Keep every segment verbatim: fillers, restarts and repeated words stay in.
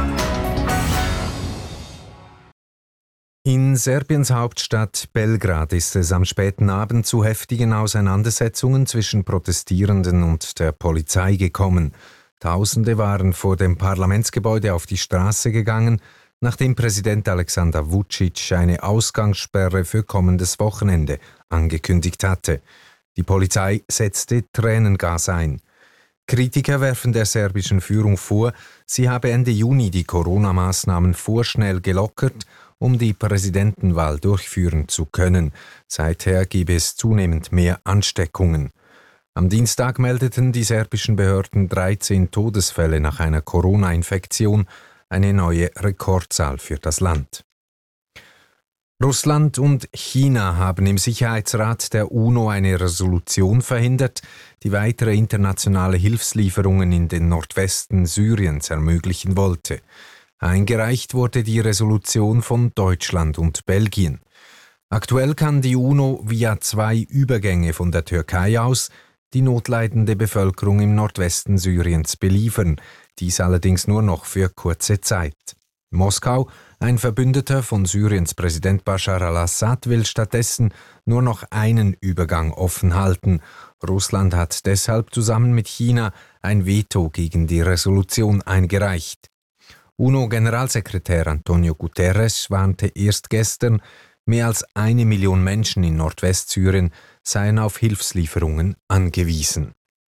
In Serbiens Hauptstadt Belgrad ist es am späten Abend zu heftigen Auseinandersetzungen zwischen Protestierenden und der Polizei gekommen. Tausende waren vor dem Parlamentsgebäude auf die Straße gegangen, nachdem Präsident Aleksandar Vučić eine Ausgangssperre für kommendes Wochenende angekündigt hatte. Die Polizei setzte Tränengas ein. Kritiker werfen der serbischen Führung vor, sie habe Ende Juni die Corona-Maßnahmen vorschnell gelockert, um die Präsidentenwahl durchführen zu können. Seither gebe es zunehmend mehr Ansteckungen. Am Dienstag meldeten die serbischen Behörden dreizehn Todesfälle nach einer Corona-Infektion, eine neue Rekordzahl für das Land. Russland und China haben im Sicherheitsrat der UNO eine Resolution verhindert, die weitere internationale Hilfslieferungen in den Nordwesten Syriens ermöglichen wollte. Eingereicht wurde die Resolution von Deutschland und Belgien. Aktuell kann die UNO via zwei Übergänge von der Türkei aus die notleidende Bevölkerung im Nordwesten Syriens beliefern, dies allerdings nur noch für kurze Zeit. Moskau, ein Verbündeter von Syriens Präsident Bashar al-Assad, will stattdessen nur noch einen Übergang offen halten. Russland hat deshalb zusammen mit China ein Veto gegen die Resolution eingereicht. UNO-Generalsekretär Antonio Guterres warnte erst gestern, mehr als eine Million Menschen in Nordwestsyrien seien auf Hilfslieferungen angewiesen.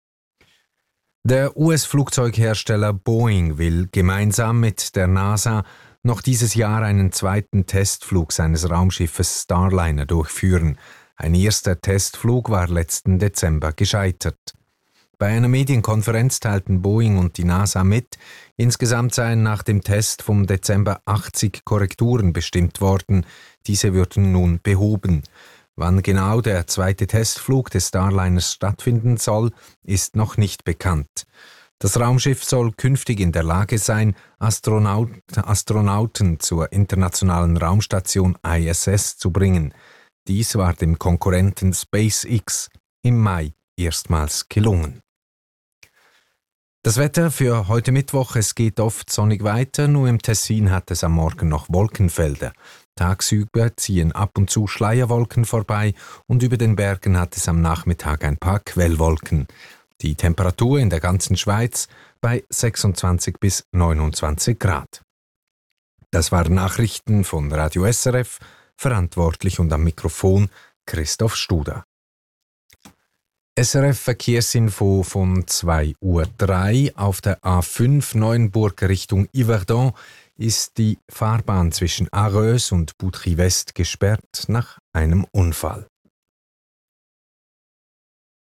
Der U S-Flugzeughersteller Boeing will gemeinsam mit der NASA noch dieses Jahr einen zweiten Testflug seines Raumschiffes Starliner durchführen. Ein erster Testflug war letzten Dezember gescheitert. Bei einer Medienkonferenz teilten Boeing und die NASA mit, insgesamt seien nach dem Test vom Dezember achtzig Korrekturen bestimmt worden, diese würden nun behoben. Wann genau der zweite Testflug des Starliners stattfinden soll, ist noch nicht bekannt. Das Raumschiff soll künftig in der Lage sein, Astronaut, Astronauten zur internationalen Raumstation I S S zu bringen. Dies war dem Konkurrenten SpaceX im Mai erstmals gelungen. Das Wetter für heute Mittwoch, es geht oft sonnig weiter, nur im Tessin hat es am Morgen noch Wolkenfelder. Tagsüber ziehen ab und zu Schleierwolken vorbei und über den Bergen hat es am Nachmittag ein paar Quellwolken. Die Temperatur in der ganzen Schweiz bei sechsundzwanzig bis neunundzwanzig Grad. Das waren Nachrichten von Radio S R F, verantwortlich und am Mikrofon Christoph Studer. S R F Verkehrsinfo von zwei Uhr drei auf der A fünf Neuenburg Richtung Yverdon ist die Fahrbahn zwischen Aarös und Boutry West gesperrt nach einem Unfall.